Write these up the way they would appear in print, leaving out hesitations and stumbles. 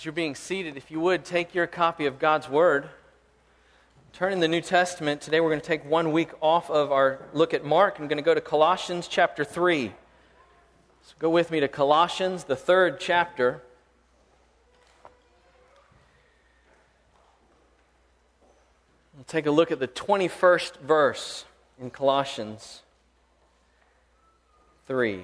you're being seated, if you would, take your copy of God's Word. Turn in the New Testament. Today we're going to take 1 week off of our look at Mark. I'm going to go to Colossians chapter 3. So go with me to Colossians, the 3rd chapter. We'll take a look at the 21st verse in Colossians 3.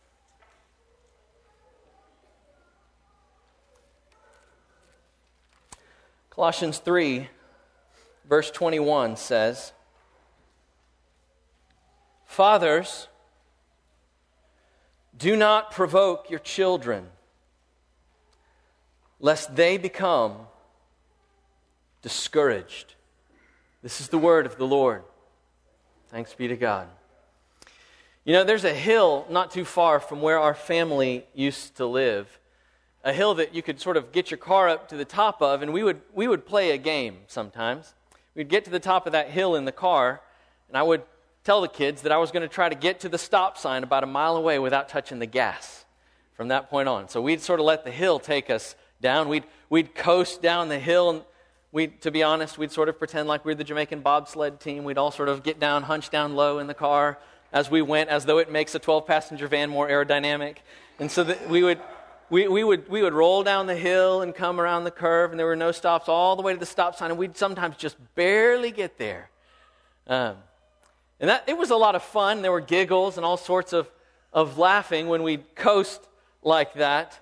Colossians 3, verse 21 says, "Fathers, do not provoke your children, lest they become discouraged." This is the word of the Lord. Thanks be to God. You know, there's a hill not too far from where our family used to live. A hill that you could sort of get your car up to the top of, and we would play a game sometimes. We'd get to the top of that hill in the car, and I would tell the kids that I was going to try to get to the stop sign about a mile away without touching the gas from that point on. So we'd sort of let the hill take us down. We'd coast down the hill, and to be honest, we'd sort of pretend like we were the Jamaican bobsled team. We'd all sort of get down, hunch down low in the car as we went, as though it makes a 12-passenger van more aerodynamic. And so that we would roll down the hill and come around the curve, and there were no stops all the way to the stop sign, and we'd sometimes just barely get there. And it was a lot of fun. There were giggles and all sorts of laughing when we'd coast like that.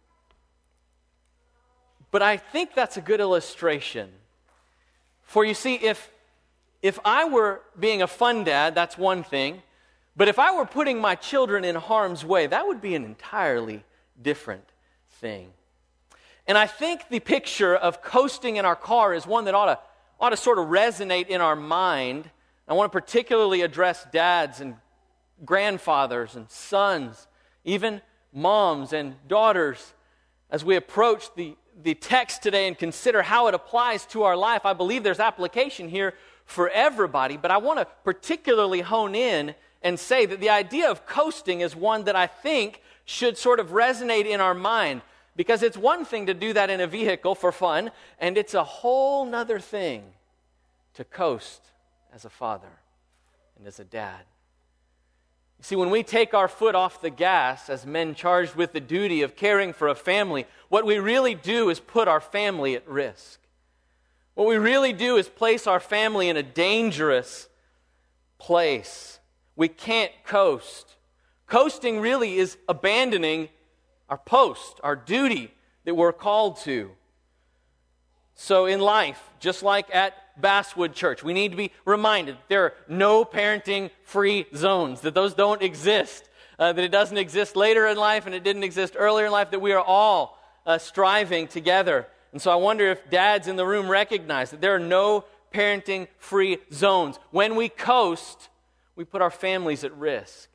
But I think that's a good illustration. For you see, if I were being a fun dad, that's one thing. But if I were putting my children in harm's way, that would be an entirely different thing. And I think the picture of coasting in our car is one that ought to sort of resonate in our mind. I want to particularly address dads and grandfathers and sons, even moms and daughters. As we approach the text today and consider how it applies to our life, I believe there's application here for everybody, but I want to particularly hone in and say that the idea of coasting is one that I think should sort of resonate in our mind, because it's one thing to do that in a vehicle for fun, and it's a whole nother thing to coast as a father and as a dad. You see, when we take our foot off the gas as men charged with the duty of caring for a family, what we really do is put our family at risk. What we really do is place our family in a dangerous place. We can't coast. Coasting really is abandoning our post, our duty that we're called to. So in life, just like at Basswood Church, we need to be reminded there are no parenting-free zones, that those don't exist, that it doesn't exist later in life and it didn't exist earlier in life, that we are all striving together. And so I wonder if dads in the room recognize that there are no parenting-free zones. When we coast, we put our families at risk.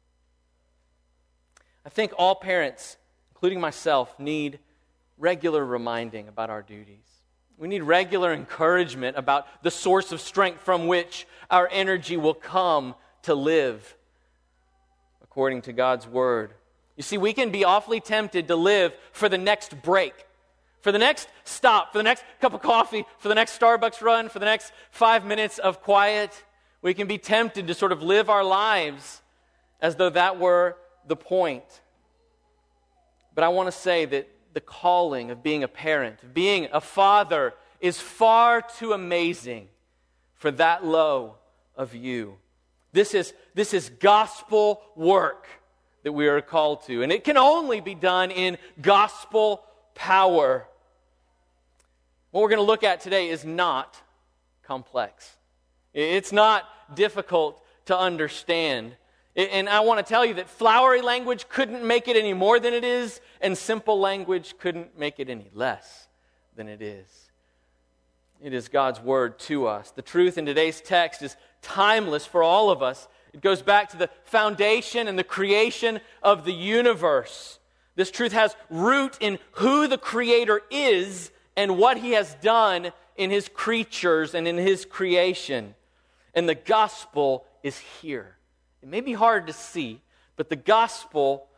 I think all parents, including myself, need regular reminding about our duties. We need regular encouragement about the source of strength from which our energy will come to live according to God's Word. You see, we can be awfully tempted to live for the next break, for the next stop, for the next cup of coffee, for the next Starbucks run, for the next 5 minutes of quiet. We can be tempted to sort of live our lives as though that were the point. But I want to say that the calling of being a parent, of being a father, is far too amazing for that low of you. This is gospel work that we are called to, and it can only be done in gospel power. What we're going to look at today is not complex. It's not difficult to understand. And I want to tell you that flowery language couldn't make it any more than it is, and simple language couldn't make it any less than it is. It is God's Word to us. The truth in today's text is timeless for all of us. It goes back to the foundation and the creation of the universe. This truth has root in who the Creator is and what He has done in His creatures and in His creation. And the gospel is here. It may be hard to see, but the gospel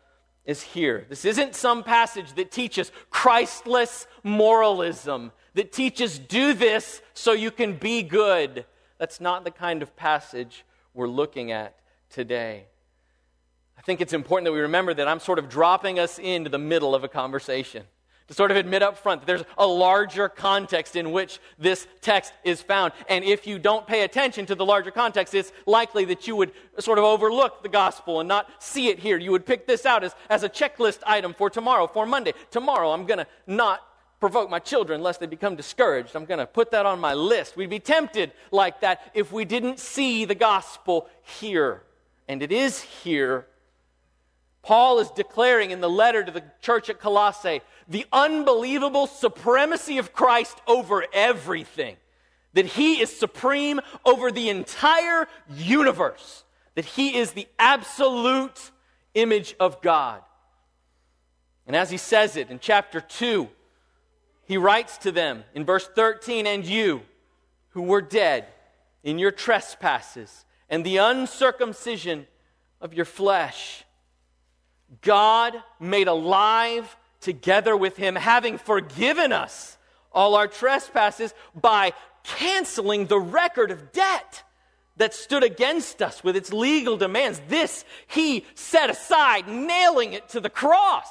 is here. This isn't some passage that teaches Christless moralism, that teaches do this so you can be good. That's not the kind of passage we're looking at today. I think it's important that we remember that I'm sort of dropping us into the middle of a conversation, to sort of admit up front that there's a larger context in which this text is found. And if you don't pay attention to the larger context, it's likely that you would sort of overlook the gospel and not see it here. You would pick this out as a checklist item for tomorrow, for Monday. Tomorrow I'm going to not provoke my children lest they become discouraged. I'm going to put that on my list. We'd be tempted like that if we didn't see the gospel here. And it is here. Paul is declaring in the letter to the church at Colossae the unbelievable supremacy of Christ over everything. That he is supreme over the entire universe. That he is the absolute image of God. And as he says it in chapter 2, he writes to them in verse 13, "And you, who were dead in your trespasses and the uncircumcision of your flesh, God made alive together with him, having forgiven us all our trespasses by canceling the record of debt that stood against us with its legal demands. This he set aside, nailing it to the cross."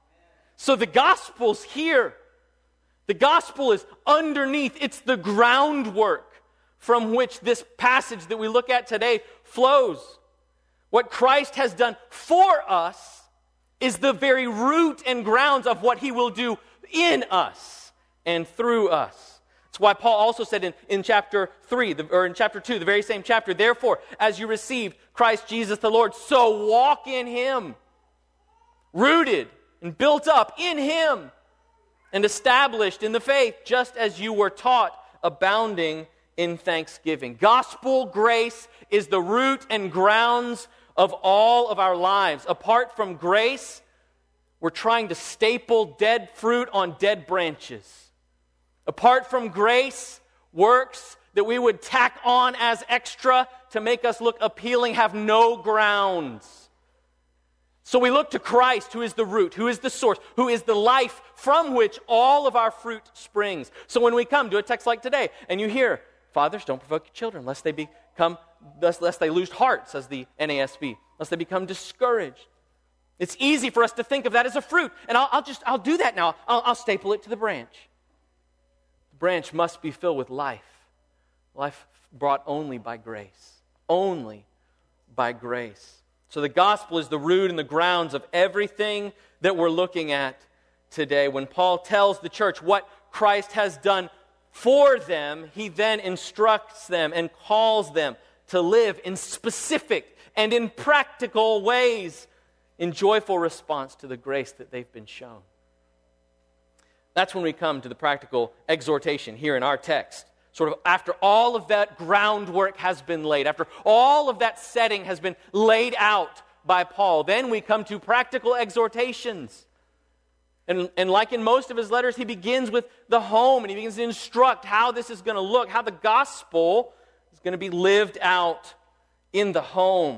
So the gospel's here. The gospel is underneath. It's the groundwork from which this passage that we look at today flows. What Christ has done for us is the very root and grounds of what he will do in us and through us. That's why Paul also said in chapter 3, or in chapter 2, the very same chapter, "Therefore, as you received Christ Jesus the Lord, so walk in him, rooted and built up in him, and established in the faith, just as you were taught, abounding in thanksgiving." Gospel grace is the root and grounds of all of our lives. Apart from grace, we're trying to staple dead fruit on dead branches. Apart from grace, works that we would tack on as extra to make us look appealing have no grounds. So we look to Christ, who is the root, who is the source, who is the life from which all of our fruit springs. So when we come to a text like today, and you hear, "Fathers, don't provoke your children, lest they lose heart," says the NASB, "lest they become discouraged." It's easy for us to think of that as a fruit, and I'll do that now. I'll staple it to the branch. The branch must be filled with life. Life brought only by grace. Only by grace. So the gospel is the root and the grounds of everything that we're looking at today. When Paul tells the church what Christ has done for them, he then instructs them and calls them to live in specific and in practical ways in joyful response to the grace that they've been shown. That's when we come to the practical exhortation here in our text. Sort of after all of that groundwork has been laid, after all of that setting has been laid out by Paul, then we come to practical exhortations. And like in most of his letters, he begins with the home, and he begins to instruct how this is going to look, how the gospel is going to be lived out in the home.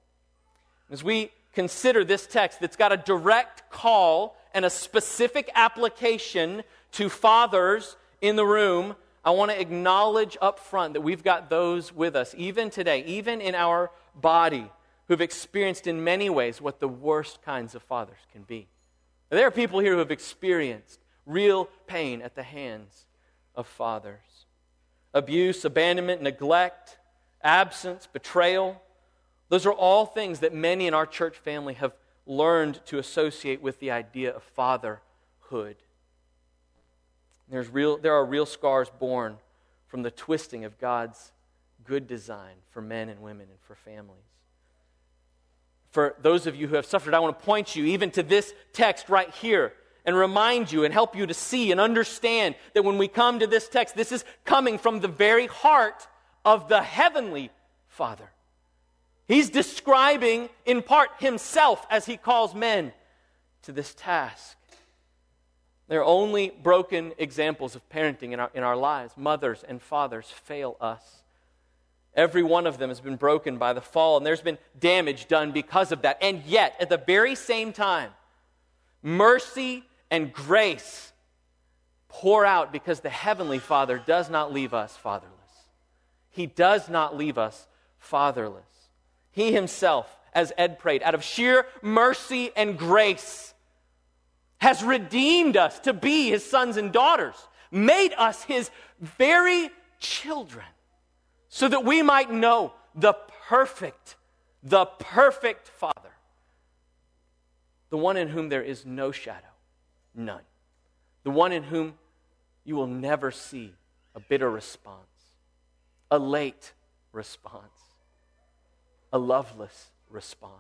As we consider this text that's got a direct call and a specific application to fathers in the room, I want to acknowledge up front that we've got those with us, even today, even in our body, who've experienced in many ways what the worst kinds of fathers can be. There are people here who have experienced real pain at the hands of fathers. Abuse, abandonment, neglect, absence, betrayal. Those are all things that many in our church family have learned to associate with the idea of fatherhood. There are real scars born from the twisting of God's good design for men and women and for families. For those of you who have suffered, I want to point you even to this text right here and remind you and help you to see and understand that when we come to this text, this is coming from the very heart of the heavenly Father. He's describing in part himself as he calls men to this task. There are only broken examples of parenting in our lives. Mothers and fathers fail us. Every one of them has been broken by the fall, and there's been damage done because of that. And yet, at the very same time, mercy and grace pour out because the Heavenly Father does not leave us fatherless. He does not leave us fatherless. He himself, as Ed prayed, out of sheer mercy and grace, has redeemed us to be his sons and daughters, made us his very children, so that we might know the perfect Father, the one in whom there is no shadow, none, the one in whom you will never see a bitter response, a late response, a loveless response.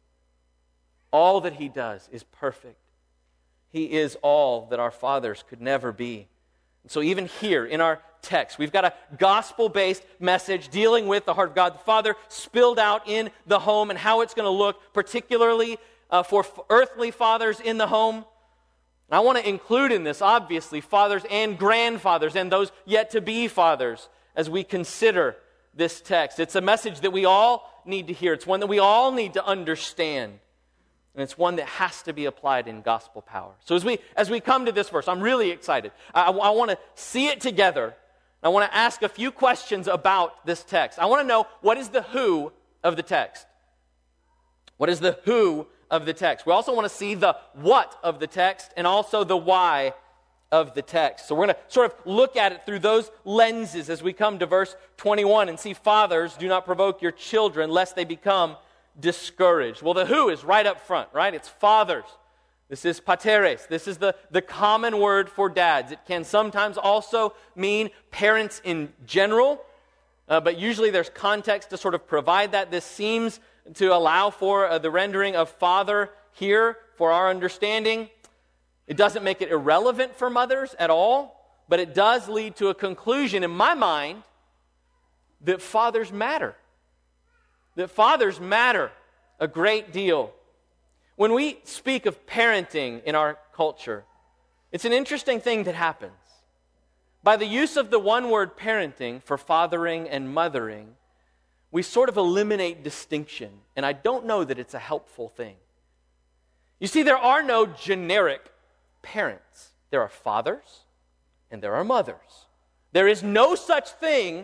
All that he does is perfect. He is all that our fathers could never be. And so even here in our text, we've got a gospel-based message dealing with the heart of God the Father spilled out in the home and how it's going to look, particularly for earthly fathers in the home. And I want to include in this, obviously, fathers and grandfathers and those yet to be fathers as we consider this text. It's a message that we all need to hear. It's one that we all need to understand. And it's one that has to be applied in gospel power. So as we come to this verse, I'm really excited. I want to see it together. I want to ask a few questions about this text. I want to know, what is the who of the text? What is the who of the text? We also want to see the what of the text and also the why of the text. So we're going to sort of look at it through those lenses as we come to verse 21 and see, fathers, do not provoke your children lest they become discouraged. Well, the who is right up front, right? It's fathers. This is pateres. This is the common word for dads. It can sometimes also mean parents in general, but usually there's context to sort of provide that. This seems to allow for the rendering of father here for our understanding. It doesn't make it irrelevant for mothers at all, but it does lead to a conclusion in my mind that fathers matter. That fathers matter a great deal. When we speak of parenting in our culture, it's an interesting thing that happens. By the use of the one word parenting for fathering and mothering, we sort of eliminate distinction, and I don't know that it's a helpful thing. You see, there are no generic parents. There are fathers and there are mothers. There is no such thing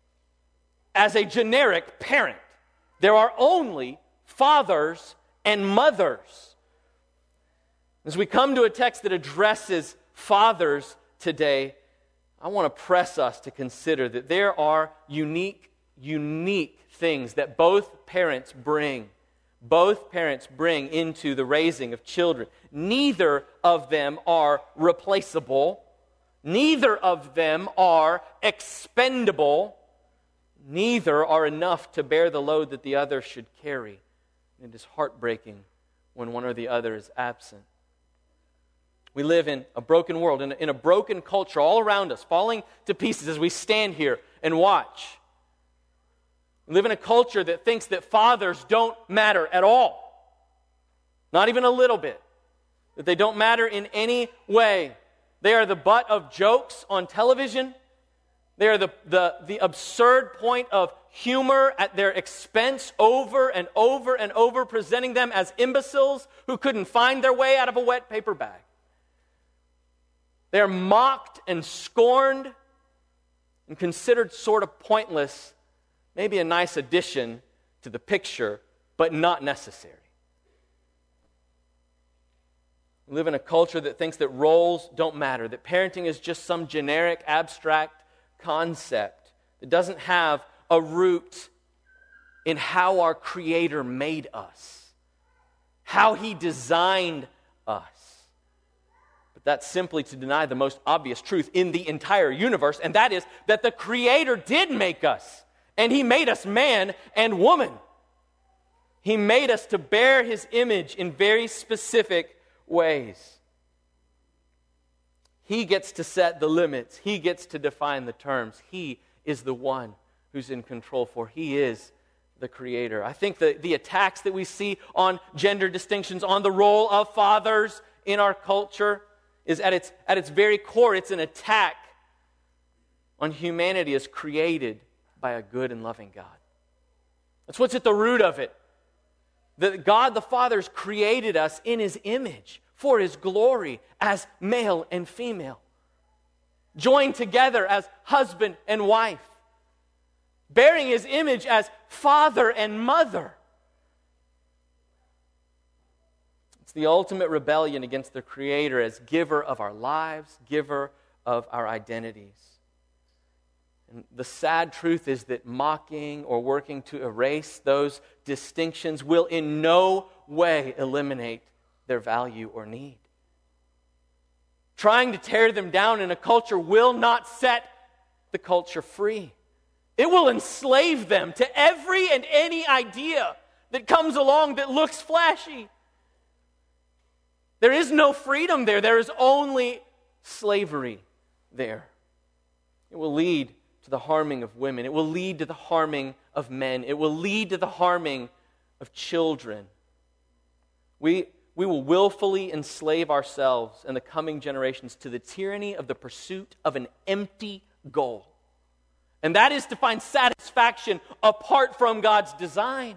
as a generic parent. There are only fathers and mothers. As we come to a text that addresses fathers today, I want to press us to consider that there are unique things that both parents bring into the raising of children. Neither of them are replaceable. Neither of them are expendable. Neither are enough to bear the load that the other should carry. It is heartbreaking when one or the other is absent. We live in a broken world, in a broken culture all around us, falling to pieces as we stand here and watch. We live in a culture that thinks that fathers don't matter at all. Not even a little bit. That they don't matter in any way. They are the butt of jokes on television. They are the absurd point of humor at their expense over and over and over, presenting them as imbeciles who couldn't find their way out of a wet paper bag. They are mocked and scorned and considered sort of pointless, maybe a nice addition to the picture, but not necessary. We live in a culture that thinks that roles don't matter, that parenting is just some generic, abstract concept that doesn't have a root in how our Creator made us, how He designed us. But that's simply to deny the most obvious truth in the entire universe, and that is that the Creator did make us, and He made us man and woman. He made us to bear His image in very specific ways. He gets to set the limits. He gets to define the terms. He is the one who's in control, for He is the Creator. I think the attacks that we see on gender distinctions, on the role of fathers in our culture, is at its very core, it's an attack on humanity as created by a good and loving God. That's what's at the root of it. That God the Father has created us in His image for His glory as male and female, joined together as husband and wife, bearing His image as father and mother. It's the ultimate rebellion against the Creator as giver of our lives, giver of our identities. And the sad truth is that mocking or working to erase those distinctions will in no way eliminate their value or need. Trying to tear them down in a culture will not set the culture free. It will enslave them to every and any idea that comes along that looks flashy. There is no freedom there. There is only slavery there. It will lead to the harming of women. It will lead to the harming of men. It will lead to the harming of children. We will willfully enslave ourselves and the coming generations to the tyranny of the pursuit of an empty goal. And that is to find satisfaction apart from God's design.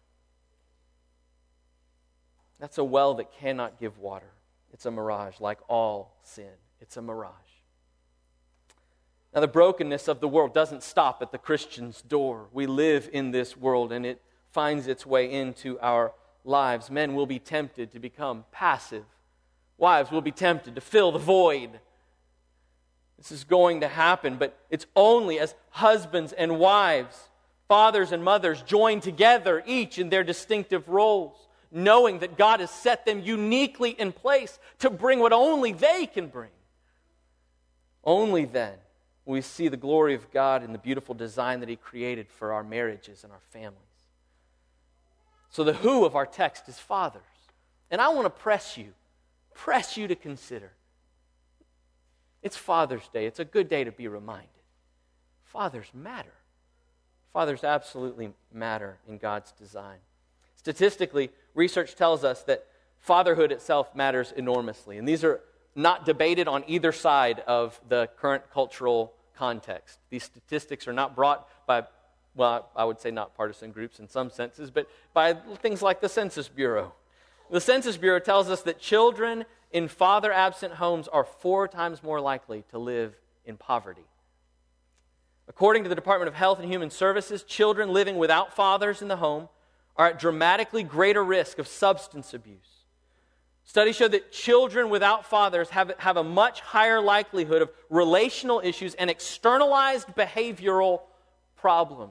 That's a well that cannot give water. It's a mirage, like all sin. It's a mirage. Now, the brokenness of the world doesn't stop at the Christian's door. We live in this world, and it finds its way into our lives. Men will be tempted to become passive. Wives will be tempted to fill the void. This is going to happen, but it's only as husbands and wives, fathers and mothers join together, each in their distinctive roles, knowing that God has set them uniquely in place to bring what only they can bring. Only then will we see the glory of God in the beautiful design that He created for our marriages and our families. So the who of our text is fathers. And I want to press you to consider. It's Father's Day. It's a good day to be reminded. Fathers matter. Fathers absolutely matter in God's design. Statistically, research tells us that fatherhood itself matters enormously. And these are not debated on either side of the current cultural context. These statistics are not brought by, well, I would say not partisan groups in some senses, but by things like the Census Bureau. The Census Bureau tells us that children in father-absent homes are 4 times more likely to live in poverty. According to the Department of Health and Human Services, children living without fathers in the home are at dramatically greater risk of substance abuse. Studies show that children without fathers have a much higher likelihood of relational issues and externalized behavioral problems.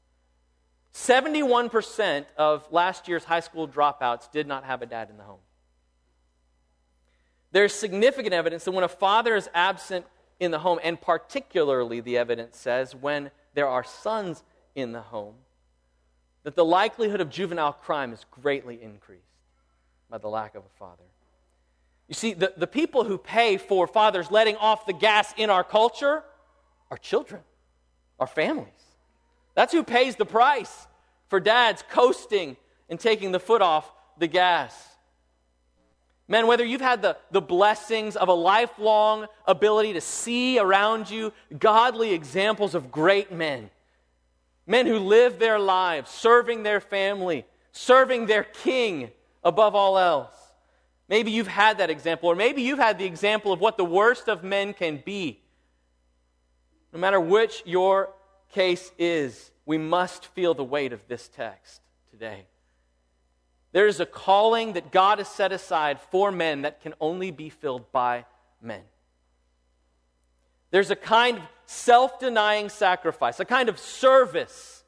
71% of last year's high school dropouts did not have a dad in the home. There's significant evidence that when a father is absent in the home, and particularly the evidence says when there are sons in the home, that the likelihood of juvenile crime is greatly increased by the lack of a father. You see, the people who pay for fathers letting off the gas in our culture are children, our families. That's who pays the price for dads coasting and taking the foot off the gas. Men, whether you've had the blessings of a lifelong ability to see around you godly examples of great men, men who live their lives serving their family, serving their king above all else. Maybe you've had that example, or maybe you've had the example of what the worst of men can be. No matter which your case is, we must feel the weight of this text today. There is a calling that God has set aside for men that can only be filled by men. There's a kind of self-denying sacrifice, a kind of service,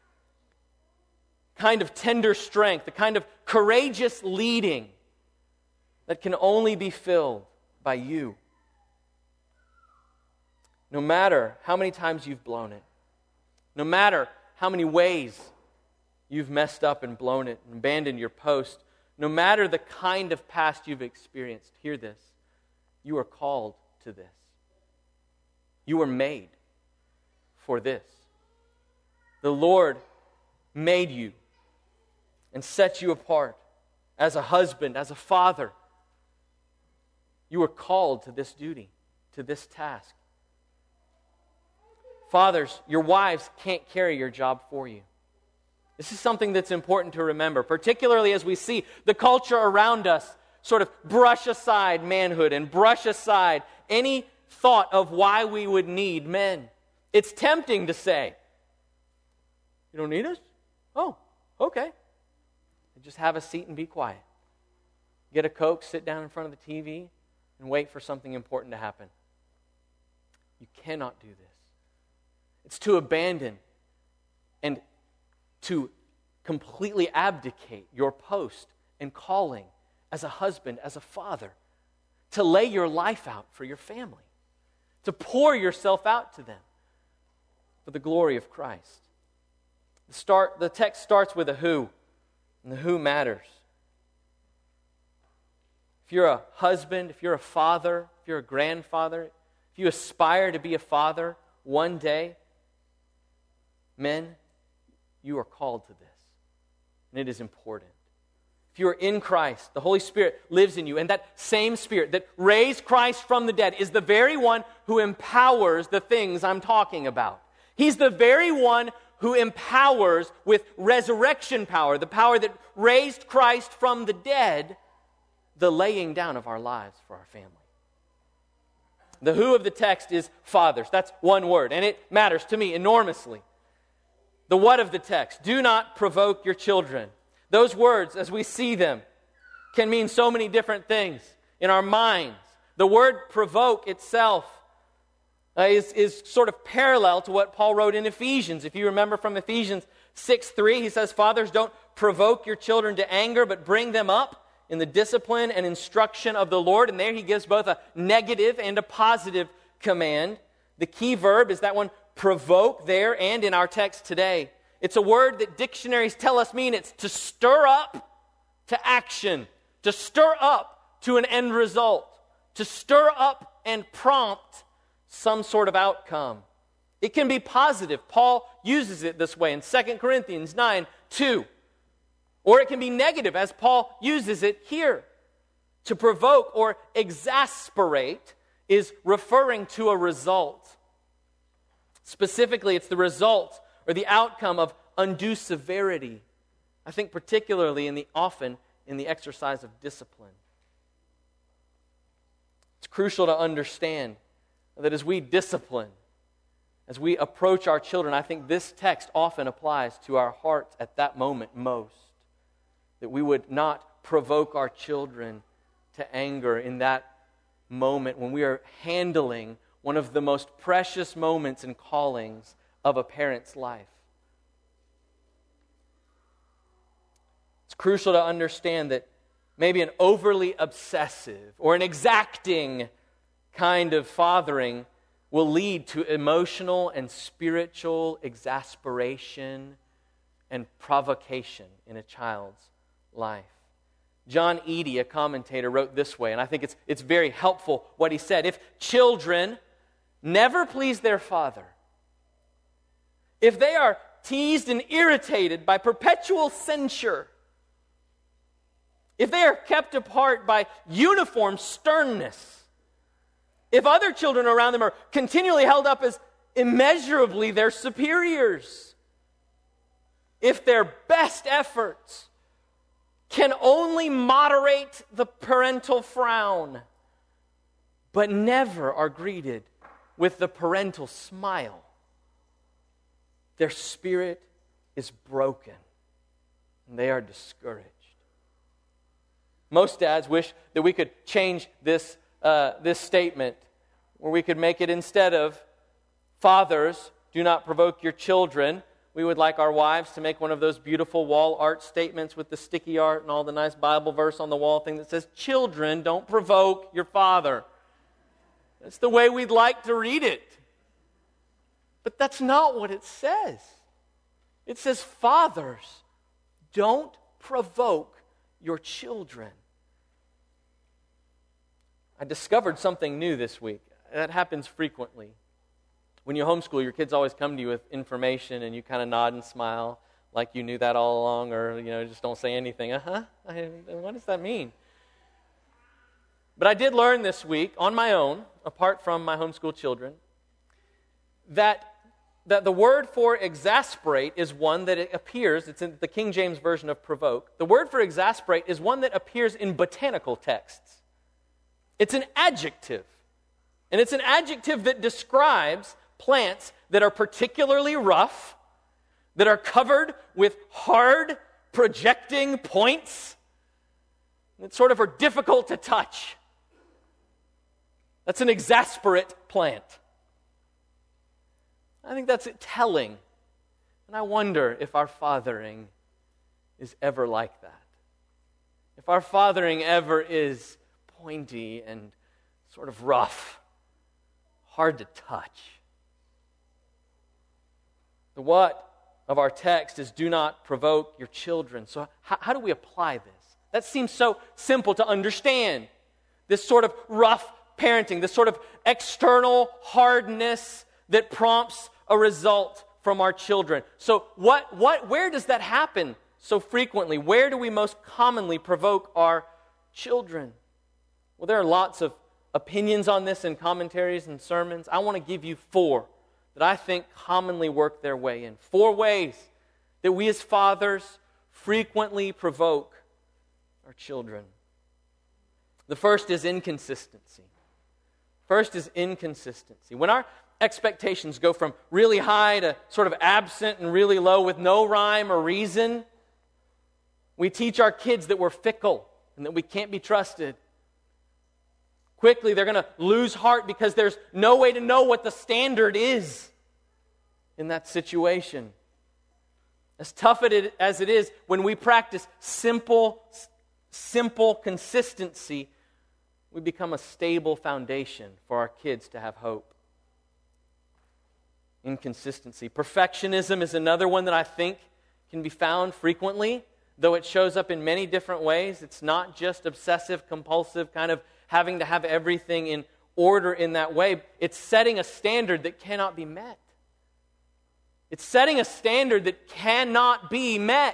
kind of tender strength, a kind of courageous leading that can only be filled by you. No matter how many times you've blown it, no matter how many ways you've messed up and blown it and abandoned your post, no matter the kind of past you've experienced, hear this, you are called to this. You were made for this. The Lord made you and set you apart as a husband, as a father. You were called to this duty, to this task. Fathers, your wives can't carry your job for you. This is something that's important to remember, particularly as we see the culture around us sort of brush aside manhood and brush aside any thought of why we would need men. It's tempting to say, "You don't need us? Oh, okay. Just have a seat and be quiet. Get a Coke, sit down in front of the TV, and wait for something important to happen." You cannot do this. It's to abandon and to completely abdicate your post and calling as a husband, as a father, to lay your life out for your family, to pour yourself out to them for the glory of Christ. The text starts with a who, and the who matters. If you're a husband, if you're a father, if you're a grandfather, if you aspire to be a father one day, men, you are called to this. And it is important. If you are in Christ, the Holy Spirit lives in you, and that same Spirit that raised Christ from the dead is the very one who empowers the things I'm talking about. He's the very one who empowers with resurrection power, the power that raised Christ from the dead, the laying down of our lives for our family. The who of the text is fathers. That's one word, and it matters to me enormously. The what of the text, do not provoke your children. Those words, as we see them, can mean so many different things in our minds. The word provoke itself is sort of parallel to what Paul wrote in Ephesians. If you remember from Ephesians 6:3, he says, "Fathers, don't provoke your children to anger, but bring them up in the discipline and instruction of the Lord." And there he gives both a negative and a positive command. The key verb is that one, provoke, there and in our text today. It's a word that dictionaries tell us mean it's to stir up to action, to stir up to an end result, to stir up and prompt some sort of outcome. It can be positive. Paul uses it this way in 2 Corinthians 9:2. Or it can be negative, as Paul uses it here. To provoke or exasperate is referring to a result. Specifically, it's the result or the outcome of undue severity. I think particularly often in the exercise of discipline. It's crucial to understand that as we discipline, as we approach our children, I think this text often applies to our hearts at that moment most. That we would not provoke our children to anger in that moment when we are handling one of the most precious moments and callings of a parent's life. It's crucial to understand that maybe an overly obsessive or an exacting kind of fathering will lead to emotional and spiritual exasperation and provocation in a child's life. John Eady, a commentator, wrote this way, and I think it's very helpful what he said. If children never please their father, if they are teased and irritated by perpetual censure, if they are kept apart by uniform sternness, if other children around them are continually held up as immeasurably their superiors, if their best efforts can only moderate the parental frown, but never are greeted with the parental smile, their spirit is broken and they are discouraged. Most dads wish that we could change this statement, where we could make it, instead of fathers, do not provoke your children, we would like our wives to make one of those beautiful wall art statements with the sticky art and all the nice Bible verse on the wall thing that says, children, don't provoke your father. That's the way we'd like to read it. But that's not what it says. It says, fathers, don't provoke your children. I discovered something new this week. That happens frequently. When you homeschool, your kids always come to you with information and you kind of nod and smile like you knew that all along, or just don't say anything. What does that mean? But I did learn this week on my own, apart from my homeschool children, that that the word for exasperate is one that it appears, it's in the King James Version of provoke. The word for exasperate is one that appears in botanical texts. It's an adjective. And it's an adjective that describes plants that are particularly rough, that are covered with hard, projecting points, that sort of are difficult to touch. That's an exasperate plant. I think that's telling. And I wonder if our fathering is ever like that. If our fathering ever is pointy and sort of rough, hard to touch. The what of our text is do not provoke your children. So how do we apply this? That seems so simple to understand. This sort of rough parenting, this sort of external hardness that prompts a result from our children. So where does that happen so frequently? Where do we most commonly provoke our children? Well, there are lots of opinions on this in commentaries and sermons. I want to give you 4 that I think commonly work their way in. 4 ways that we as fathers frequently provoke our children. The first is inconsistency. When our expectations go from really high to sort of absent and really low with no rhyme or reason, we teach our kids that we're fickle and that we can't be trusted. Quickly, they're going to lose heart because there's no way to know what the standard is in that situation. As tough as it is, when we practice simple consistency, we become a stable foundation for our kids to have hope. Inconsistency. Perfectionism is another one that I think can be found frequently, though it shows up in many different ways. It's not just obsessive, compulsive, kind of having to have everything in order in that way. It's setting a standard that cannot be met. It's setting a standard that cannot be met.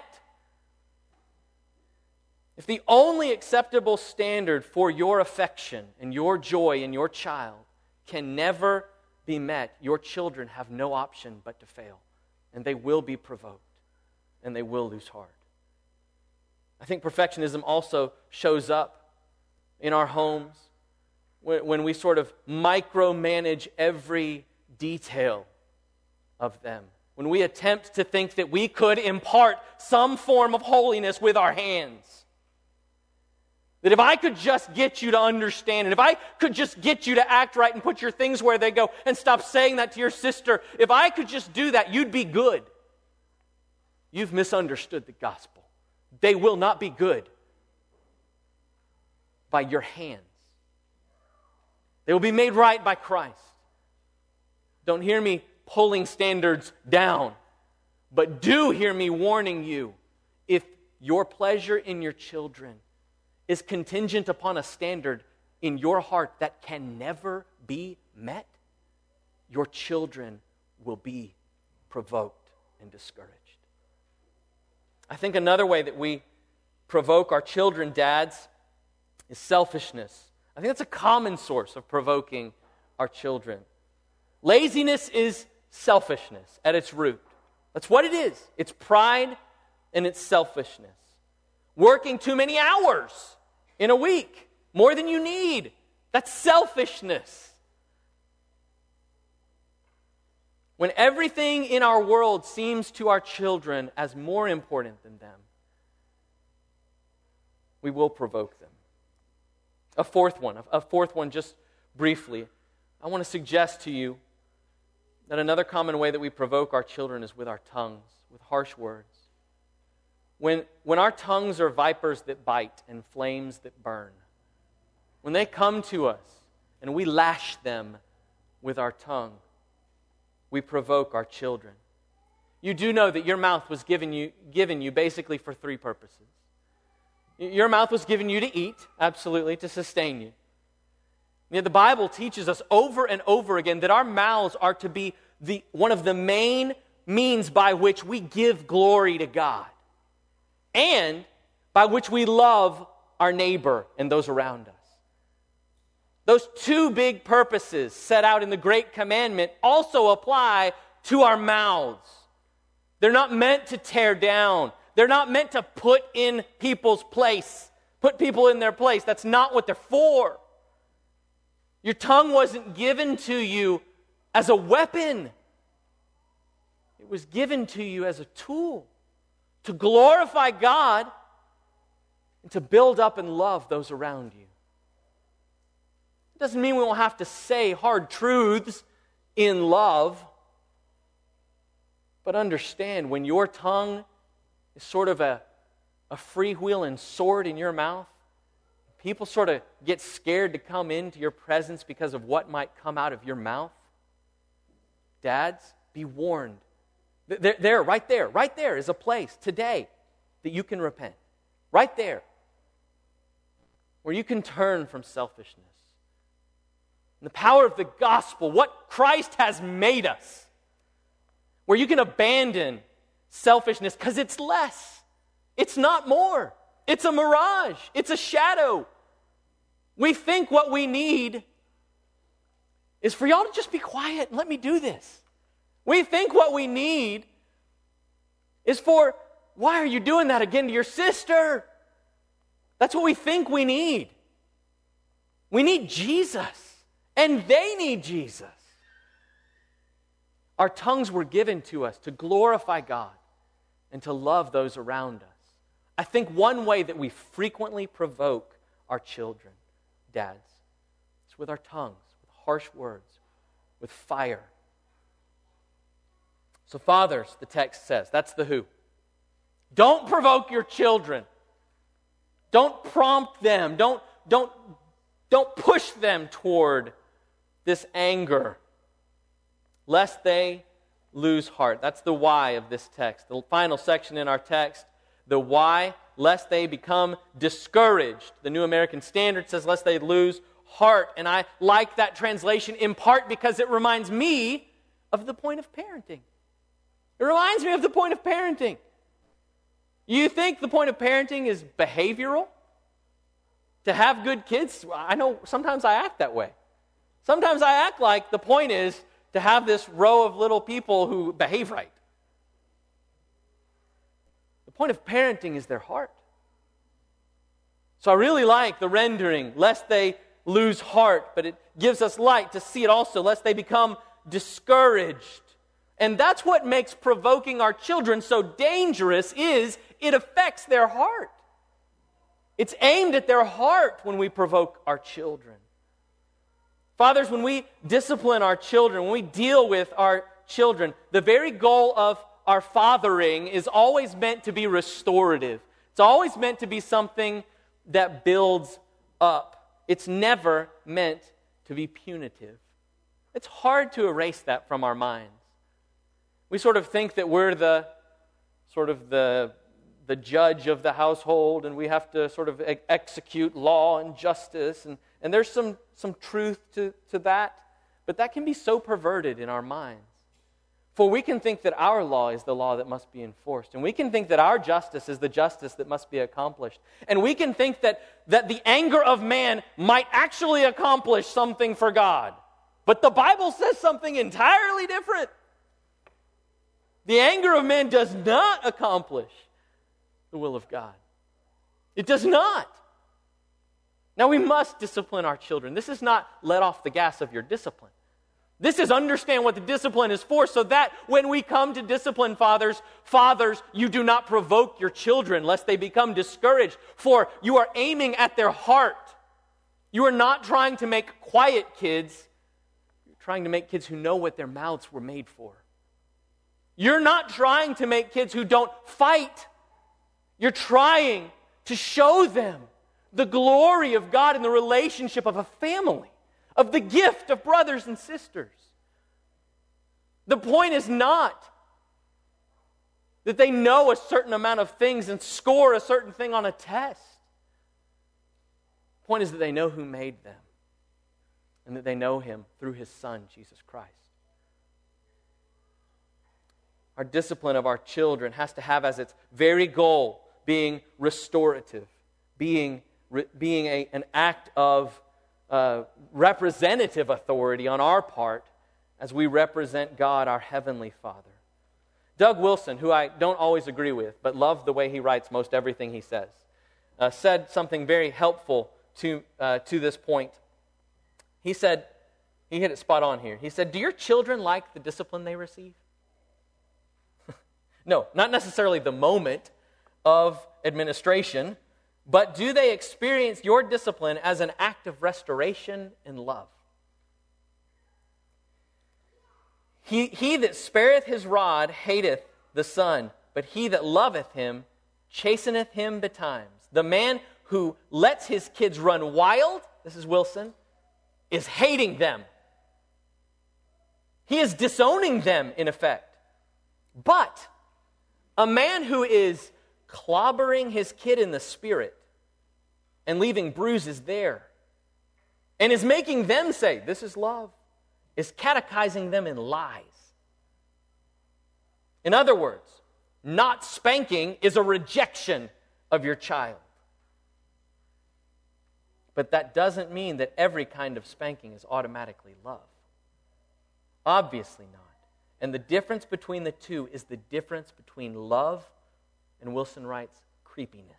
If the only acceptable standard for your affection and your joy in your child can never be met, your children have no option but to fail. And they will be provoked. And they will lose heart. I think perfectionism also shows up in our homes when we sort of micromanage every detail of them. When we attempt to think that we could impart some form of holiness with our hands. That if I could just get you to understand, and if I could just get you to act right and put your things where they go and stop saying that to your sister, if I could just do that, you'd be good. You've misunderstood the gospel. They will not be good by your hands. They will be made right by Christ. Don't hear me pulling standards down, but do hear me warning you, if your pleasure in your children is contingent upon a standard in your heart that can never be met, your children will be provoked and discouraged. I think another way that we provoke our children, dads, is selfishness. I think that's a common source of provoking our children. Laziness is selfishness at its root. That's what it is. It's pride and it's selfishness. Working too many hours in a week, more than you need. That's selfishness. When everything in our world seems to our children as more important than them, we will provoke them. A fourth one, just briefly. I want to suggest to you that another common way that we provoke our children is with our tongues, with harsh words. When our tongues are vipers that bite and flames that burn, when they come to us and we lash them with our tongue, we provoke our children. You do know that your mouth was given you basically for 3 purposes. Your mouth was given you to eat, absolutely, to sustain you. Yet the Bible teaches us over and over again that our mouths are to be one of the main means by which we give glory to God and by which we love our neighbor and those around us. Those 2 big purposes set out in the Great Commandment also apply to our mouths. They're not meant to tear down. They're not meant to put people in their place. That's not what they're for. Your tongue wasn't given to you as a weapon. It was given to you as a tool to glorify God and to build up and love those around you. It doesn't mean we won't have to say hard truths in love. But understand, when your tongue is sort of a freewheeling sword in your mouth, people sort of get scared to come into your presence because of what might come out of your mouth. Dads, be warned. Right there is a place today that you can repent. Right there. Where you can turn from selfishness. And the power of the gospel, what Christ has made us. Where you can abandon selfishness because it's less. It's not more. It's a mirage. It's a shadow. We think what we need is for y'all to just be quiet and let me do this. We think what we need is for, why are you doing that again to your sister? That's what we think we need. We need Jesus, and they need Jesus. Our tongues were given to us to glorify God and to love those around us. I think one way that we frequently provoke our children, dads, is with our tongues, with harsh words, with fire. So fathers, the text says, that's the who. Don't provoke your children. Don't prompt them. Don't push them toward this anger, lest they lose heart. That's the why of this text. The final section in our text, the why, lest they become discouraged. The New American Standard says, lest they lose heart. And I like that translation in part because it reminds me of the point of parenting. It reminds me of the point of parenting. You think the point of parenting is behavioral? To have good kids? I know sometimes I act that way. Sometimes I act like the point is to have this row of little people who behave right. The point of parenting is their heart. So I really like the rendering, lest they lose heart, but it gives us light to see it also, lest they become discouraged. And that's what makes provoking our children so dangerous, is it affects their heart. It's aimed at their heart when we provoke our children. Fathers, when we discipline our children, when we deal with our children, the very goal of our fathering is always meant to be restorative. It's always meant to be something that builds up. It's never meant to be punitive. It's hard to erase that from our minds. We sort of think that we're the judge of the household, and we have to sort of execute law and justice, and there's some truth to that, but that can be so perverted in our minds. For we can think that our law is the law that must be enforced, and we can think that our justice is the justice that must be accomplished, and we can think that the anger of man might actually accomplish something for God. But the Bible says something entirely different. The anger of man does not accomplish the will of God. It does not. Now we must discipline our children. This is not let off the gas of your discipline. This is understand what the discipline is for, so that when we come to discipline fathers, you do not provoke your children lest they become discouraged, for you are aiming at their heart. You are not trying to make quiet kids. You're trying to make kids who know what their mouths were made for. You're not trying to make kids who don't fight. You're trying to show them the glory of God in the relationship of a family, of the gift of brothers and sisters. The point is not that they know a certain amount of things and score a certain thing on a test. The point is that they know who made them and that they know Him through His Son, Jesus Christ. Our discipline of our children has to have as its very goal being restorative, being an act of representative authority on our part, as we represent God, our Heavenly Father. Doug Wilson, who I don't always agree with, but love the way he writes most everything he says, said something very helpful to this point. He said, he hit it spot on here. He said, do your children like the discipline they receive? No, not necessarily the moment of administration, but do they experience your discipline as an act of restoration and love? He that spareth his rod hateth the son, but he that loveth him chasteneth him betimes. The man who lets his kids run wild, this is Wilson, is hating them. He is disowning them, in effect. But a man who is clobbering his kid in the spirit and leaving bruises there and is making them say, this is love, is catechizing them in lies. In other words, not spanking is a rejection of your child. But that doesn't mean that every kind of spanking is automatically love. Obviously not. And the difference between the two is the difference between love and, Wilson writes, creepiness.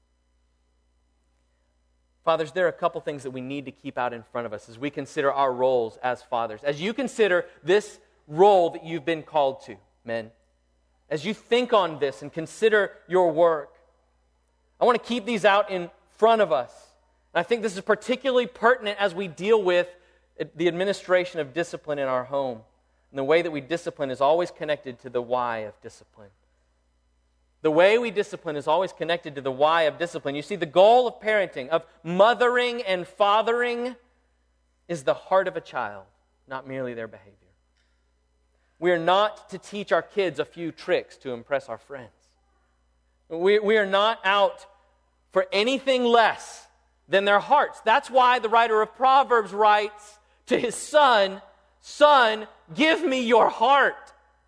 Fathers, there are a couple things that we need to keep out in front of us as we consider our roles as fathers. As you consider this role that you've been called to, men, as you think on this and consider your work, I want to keep these out in front of us. And I think this is particularly pertinent as we deal with the administration of discipline in our home. And the way that we discipline is always connected to the why of discipline. The way we discipline is always connected to the why of discipline. You see, the goal of parenting, of mothering and fathering, is the heart of a child, not merely their behavior. We are not to teach our kids a few tricks to impress our friends. We are not out for anything less than their hearts. That's why the writer of Proverbs writes to his son, "Son, give me your heart."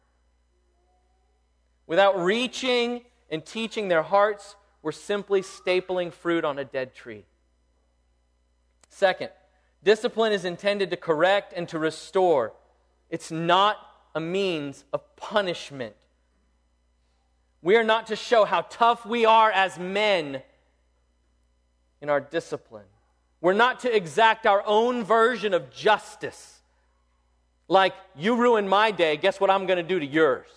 Without reaching and teaching their hearts, we're simply stapling fruit on a dead tree. Second, discipline is intended to correct and to restore. It's not a means of punishment. We are not to show how tough we are as men in our discipline. We're not to exact our own version of justice. Like, you ruined my day, guess what I'm going to do to yours?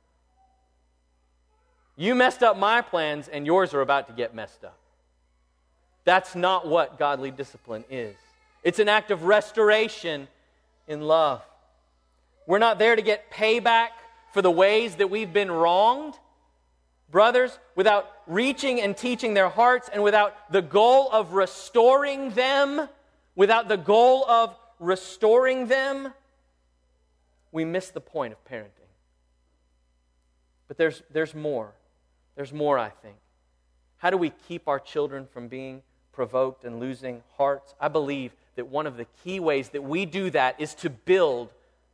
You messed up my plans, and yours are about to get messed up. That's not what godly discipline is. It's an act of restoration in love. We're not there to get payback for the ways that we've been wronged. Brothers, without reaching and teaching their hearts and without the goal of restoring them, we miss the point of parenting. But there's more. There's more, I think. How do we keep our children from being provoked and losing hearts? I believe that one of the key ways that we do that is to build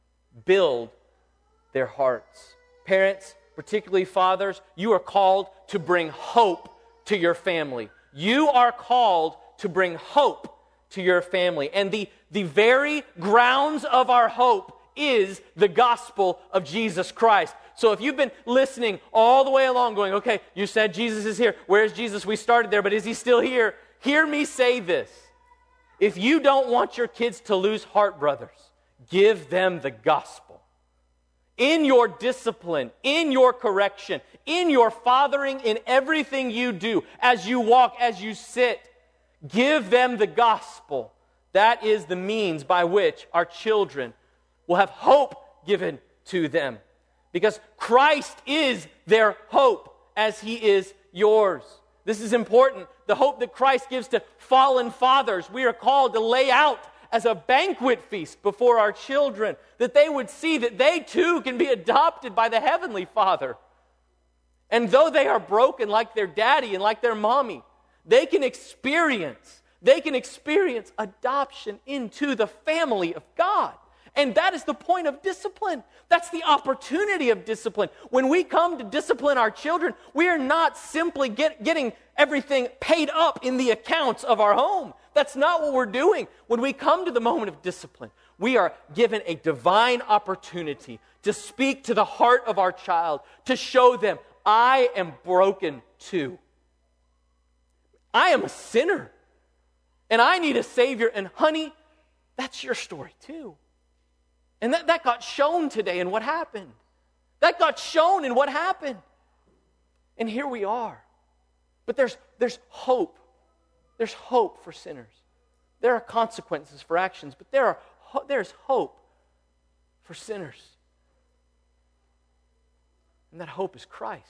their hearts. Parents, particularly fathers, you are called to bring hope to your family. You are called to bring hope to your family. And the very grounds of our hope is the gospel of Jesus Christ. So if you've been listening all the way along going, okay, you said Jesus is here. Where's Jesus? We started there, but is he still here? Hear me say this. If you don't want your kids to lose heart, brothers, give them the gospel. In your discipline, in your correction, in your fathering, in everything you do, as you walk, as you sit, give them the gospel. That is the means by which our children will have hope given to them. Because Christ is their hope as he is yours. This is important. The hope that Christ gives to fallen fathers, we are called to lay out as a banquet feast before our children, that they would see that they too can be adopted by the Heavenly Father. And though they are broken like their daddy and like their mommy, they can experience adoption into the family of God. And that is the point of discipline. That's the opportunity of discipline. When we come to discipline our children, we are not simply getting everything paid up in the accounts of our home. That's not what we're doing. When we come to the moment of discipline, we are given a divine opportunity to speak to the heart of our child, to show them, I am broken too. I am a sinner, and I need a Savior. And honey, that's your story too. And that got shown today in what happened. That got shown in what happened. And here we are. But there's hope. There's hope for sinners. There are consequences for actions, but there's hope for sinners. And that hope is Christ.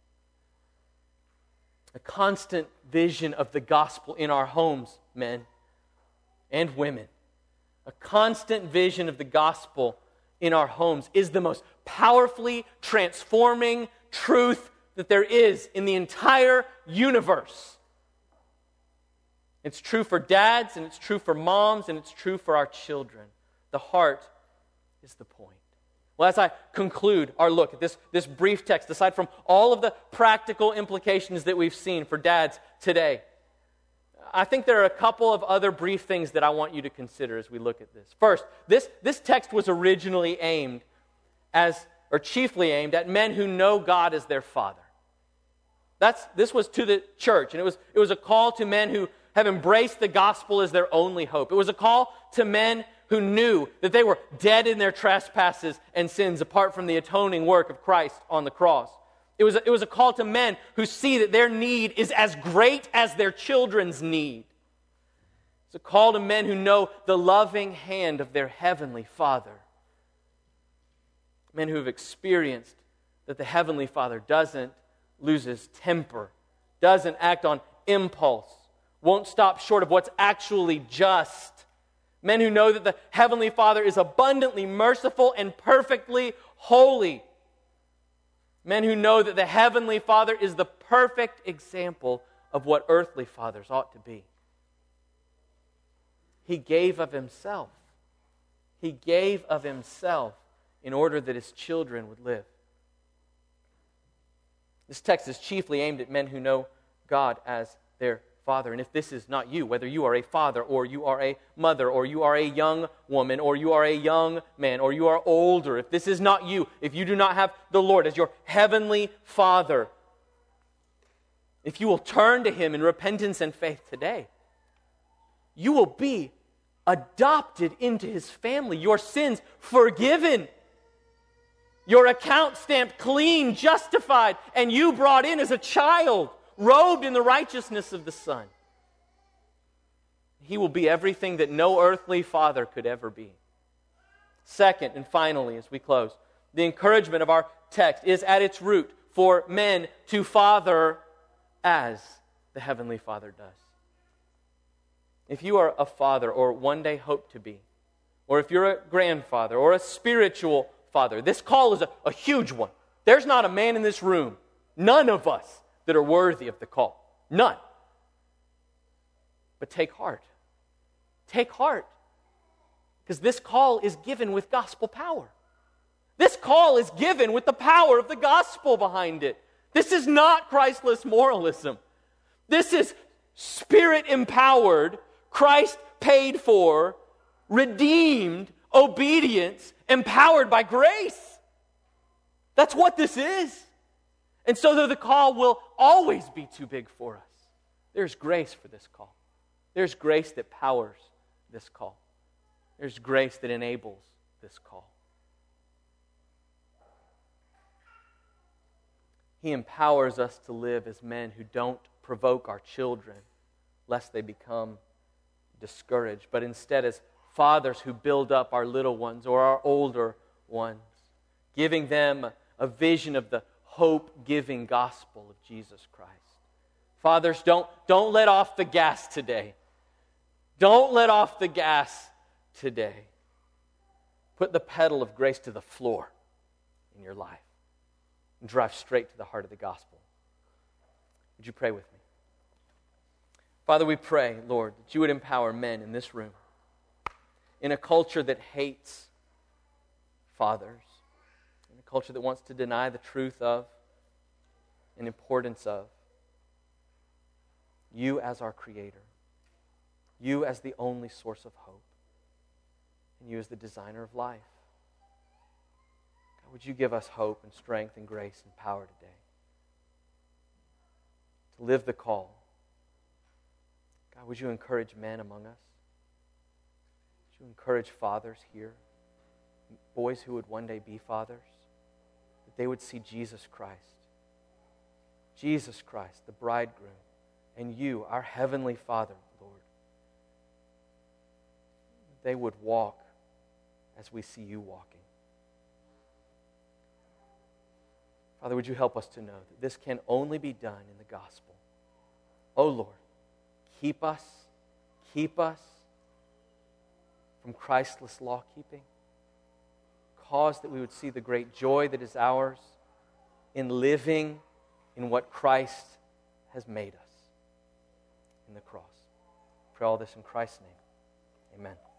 A constant vision of the gospel in our homes, men and women. A constant vision of the gospel in our homes is the most powerfully transforming truth that there is in the entire universe. It's true for dads, and it's true for moms, and it's true for our children. The heart is the point. Well, as I conclude our look at this brief text, aside from all of the practical implications that we've seen for dads today, I think there are a couple of other brief things that I want you to consider as we look at this. First, this text was originally chiefly aimed at men who know God as their Father. This was to the church, and it was a call to men who have embraced the gospel as their only hope. It was a call to men who knew that they were dead in their trespasses and sins apart from the atoning work of Christ on the cross. It was a call to men who see that their need is as great as their children's need. It's a call to men who know the loving hand of their heavenly Father. Men who have experienced that the heavenly Father doesn't lose his temper, doesn't act on impulse, won't stop short of what's actually just. Men who know that the heavenly Father is abundantly merciful and perfectly holy. Men who know that the heavenly Father is the perfect example of what earthly fathers ought to be. He gave of himself. He gave of himself in order that his children would live. This text is chiefly aimed at men who know God as their Father. And if this is not you, whether you are a father or you are a mother or you are a young woman or you are a young man or you are older, if this is not you, if you do not have the Lord as your heavenly Father, if you will turn to Him in repentance and faith today, you will be adopted into His family, your sins forgiven, your account stamped clean, justified, and you brought in as a child, robed in the righteousness of the Son. He will be everything that no earthly father could ever be. Second, and finally, as we close, the encouragement of our text is at its root for men to father as the Heavenly Father does. If you are a father or one day hope to be, or if you're a grandfather or a spiritual father, this call is a huge one. There's not a man in this room, none of us, that are worthy of the call. None. But take heart. Take heart. Because this call is given with gospel power. This call is given with the power of the gospel behind it. This is not Christless moralism. This is Spirit-empowered, Christ-paid for, redeemed obedience, empowered by grace. That's what this is. And so though the call will always be too big for us, there's grace for this call. There's grace that powers this call. There's grace that enables this call. He empowers us to live as men who don't provoke our children lest they become discouraged, but instead as fathers who build up our little ones or our older ones, giving them a vision of the hope-giving gospel of Jesus Christ. Fathers, don't let off the gas today. Don't let off the gas today. Put the pedal of grace to the floor in your life and drive straight to the heart of the gospel. Would you pray with me? Father, we pray, Lord, that you would empower men in this room in a culture that hates fathers, in a culture that wants to deny the truth of and importance of you as our Creator, you as the only source of hope. and you as the designer of life. God, would you give us hope and strength and grace and power today to live the call? God, would you encourage men among us? Would you encourage fathers here, boys who would one day be fathers, that they would see Jesus Christ, the bridegroom, and you, our heavenly Father, Lord. They would walk as we see you walking. Father, would you help us to know that this can only be done in the gospel? Oh Lord, keep us from Christless law-keeping. Cause that we would see the great joy that is ours in living in what Christ has made us in the cross. Pray all this in Christ's name. Amen.